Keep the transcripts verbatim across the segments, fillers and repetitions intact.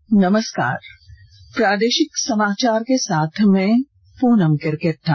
नमस्कार। प्रादेशिक समाचार के साथ में पूनम किरकिट्टा।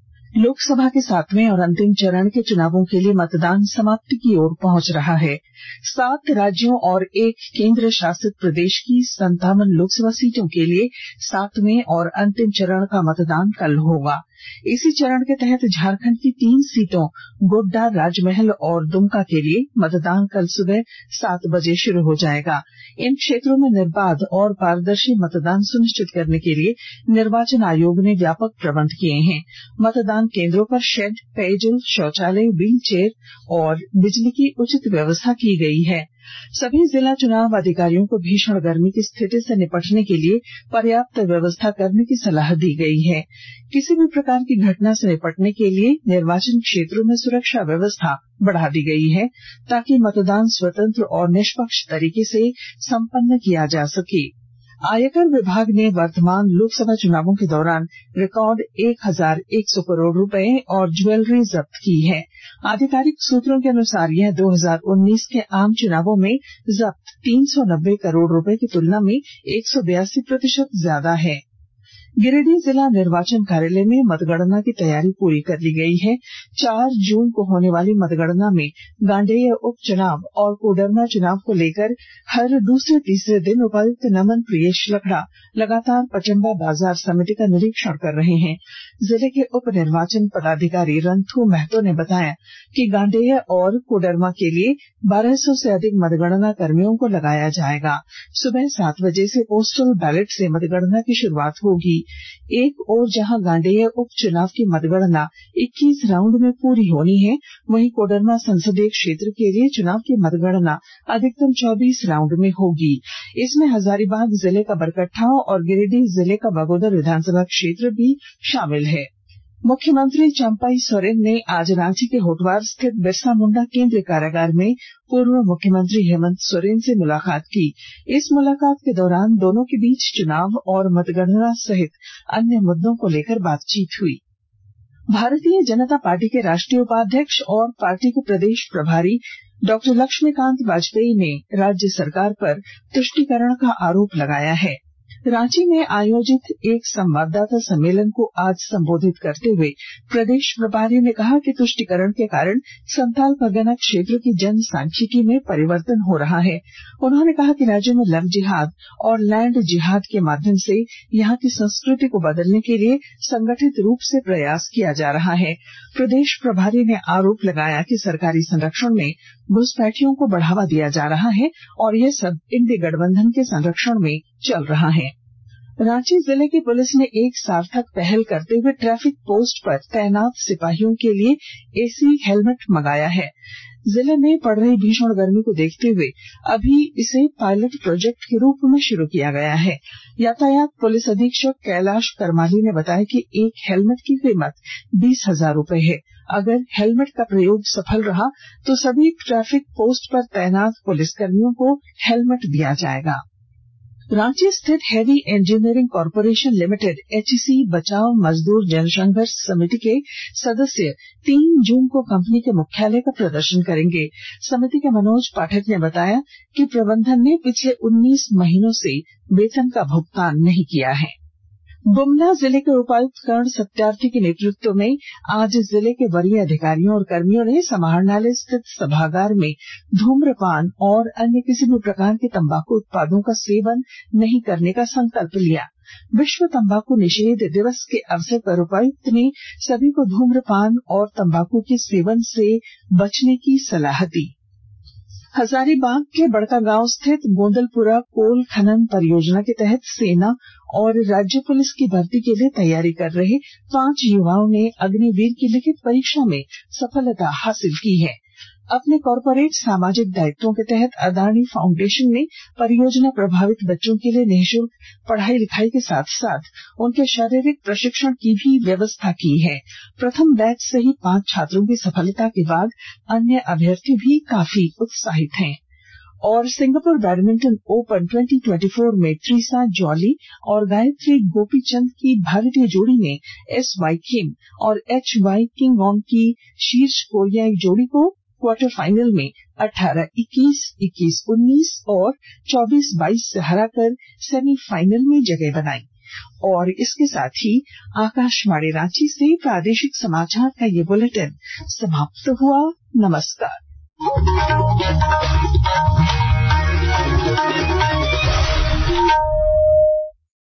लोकसभा के सातवें और अंतिम चरण के चुनावों के लिए मतदान समाप्ति की ओर पहुंच रहा है। सात राज्यों और एक केंद्र शासित प्रदेश की संतावन लोकसभा सीटों के लिए सातवें और अंतिम चरण का मतदान कल होगा। इसी चरण के तहत झारखंड की तीन सीटों गोड्डा, राजमहल और दुमका के लिए मतदान कल सुबह सात बजे शुरू हो जाएगा। इन क्षेत्रों में निर्बाध और पारदर्शी मतदान सुनिश्चित करने के लिए निर्वाचन आयोग ने व्यापक प्रबंध किए हैं। मतदान केंद्रों पर शेड, पेयजल, शौचालय, व्हील चेयर और बिजली की उचित व्यवस्था की गई है। सभी जिला चुनाव अधिकारियों को भीषण गर्मी की स्थिति से निपटने के लिए पर्याप्त व्यवस्था करने की सलाह दी गई है। किसी भी प्रकार की घटना से निपटने के लिए निर्वाचन क्षेत्रों में सुरक्षा व्यवस्था बढ़ा दी गई है, ताकि मतदान स्वतंत्र और निष्पक्ष तरीके से संपन्न किया जा सके। आयकर विभाग ने वर्तमान लोकसभा चुनावों के दौरान रिकॉर्ड एक हजार एक सौ करोड़ रुपए और ज्वेलरी जब्त की है। आधिकारिक सूत्रों के अनुसार यह दो हजार उन्नीस के आम चुनावों में जब्त तीन सौ नब्बे करोड़ रुपए की तुलना में एक सौ बयासी प्रतिशत ज्यादा है। गिरिडीह जिला निर्वाचन कार्यालय में मतगणना की तैयारी पूरी कर ली गई है। चार जून को होने वाली मतगणना में गांडेय उपचुनाव और कोडरमा चुनाव को लेकर हर दूसरे तीसरे दिन उपायुक्त नमन प्रियेश लकड़ा लगातार पचम्बा बाजार समिति का निरीक्षण कर रहे हैं। जिले के उप निर्वाचन पदाधिकारी रंथू महतो ने बताया कि गांडेय और कोडरमा के लिए बारह सौ से अधिक मतगणना कर्मियों को लगाया जाएगा। सुबह सात बजे से पोस्टल बैलेट से मतगणना की शुरुआत होगी। एक ओर जहां गांडेय उपचुनाव की मतगणना इक्कीस राउंड में पूरी होनी है, वहीं कोडरमा संसदीय क्षेत्र के लिए चुनाव की मतगणना अधिकतम चौबीस राउंड में होगी। इसमें हजारीबाग जिले का बरकट्टा और गिरिडीह जिले का बगोदर विधानसभा क्षेत्र भी शामिल है। मुख्यमंत्री चंपई सोरेन ने आज रांची के होटवार स्थित बिरसा मुंडा केंद्रीय कारागार में पूर्व मुख्यमंत्री हेमंत सोरेन से मुलाकात की। इस मुलाकात के दौरान दोनों के बीच चुनाव और मतगणना सहित अन्य मुद्दों को लेकर बातचीत हुई। भारतीय जनता पार्टी के राष्ट्रीय उपाध्यक्ष और पार्टी के प्रदेश प्रभारी डॉक्टर लक्ष्मीकांत वाजपेयी ने राज्य सरकार पर तुष्टीकरण का आरोप लगाया है। रांची में आयोजित एक संवाददाता सम्मेलन को आज संबोधित करते हुए प्रदेश प्रभारी ने कहा कि तुष्टीकरण के कारण संथाल परगना क्षेत्र की जनसांख्यिकी में परिवर्तन हो रहा है। उन्होंने कहा कि राज्य में लव जिहाद और लैंड जिहाद के माध्यम से यहां की संस्कृति को बदलने के लिए संगठित रूप से प्रयास किया जा रहा है। प्रदेश प्रभारी ने आरोप लगाया कि सरकारी संरक्षण में घुसपैठियों को बढ़ावा दिया जा रहा है और यह सब इंडी गठबंधन के संरक्षण में चल रहा है। रांची जिले की पुलिस ने एक सार्थक पहल करते हुए ट्रैफिक पोस्ट पर तैनात सिपाहियों के लिए एसी हेलमेट मंगाया है। जिले में पड़ रही भीषण गर्मी को देखते हुए अभी इसे पायलट प्रोजेक्ट के रूप में शुरू किया गया है। यातायात पुलिस अधीक्षक कैलाश करमाली ने बताया कि एक हेलमेट की कीमत बीस हजार रूपये है। अगर हेलमेट का प्रयोग सफल रहा तो सभी ट्रैफिक पोस्ट पर तैनात पुलिसकर्मियों को हेलमेट दिया जाएगा। रांची स्थित heavy engineering corporation limited HEC बचाव मजदूर जनसंघर्ष समिति के सदस्य तीन जून को कंपनी के मुख्यालय का प्रदर्शन करेंगे। समिति के मनोज पाठक ने बताया कि प्रबंधन ने पिछले उन्नीस महीनों से वेतन का भुगतान नहीं किया है। गुमला जिले के उपायुक्त कर्ण सत्यार्थी के नेतृत्व में आज जिले के वरीय अधिकारियों और कर्मियों ने समाहरणालय स्थित सभागार में धूम्रपान और अन्य किसी भी प्रकार के तंबाकू उत्पादों का सेवन नहीं करने का संकल्प लिया। विश्व तंबाकू निषेध दिवस के अवसर पर उपायुक्त ने सभी को धूम्रपान और तंबाकू के सेवन से बचने की सलाह दी। हजारीबाग के बड़कागांव स्थित गोंदलपुरा कोल खनन परियोजना के तहत सेना और राज्य पुलिस की भर्ती के लिए तैयारी कर रहे पांच युवाओं ने अग्निवीर की लिखित परीक्षा में सफलता हासिल की है। अपने कॉर्पोरेट सामाजिक दायित्वों के तहत अदानी फाउंडेशन ने परियोजना प्रभावित बच्चों के लिए निःशुल्क पढ़ाई लिखाई के साथ साथ उनके शारीरिक प्रशिक्षण की भी व्यवस्था की है। प्रथम बैच से ही पांच छात्रों की सफलता के बाद अन्य अभ्यर्थी भी काफी उत्साहित हैं। और सिंगापुर बैडमिंटन ओपन दो हज़ार चौबीस में ट्रीसा जॉली और गायत्री गोपीचंद की भारतीय जोड़ी ने एस वाई किम और एच वाई किंगोंग की शीर्ष कोरियाई जोड़ी को क्वार्टर फाइनल में अठारह इक्कीस, इक्कीस उन्नीस और चौबीस बाईस से हराकर सेमीफाइनल में जगह बनाई। और इसके साथ ही आकाशवाणी रांची से प्रादेशिक समाचार का ये बुलेटिन समाप्त हुआ। नमस्कार।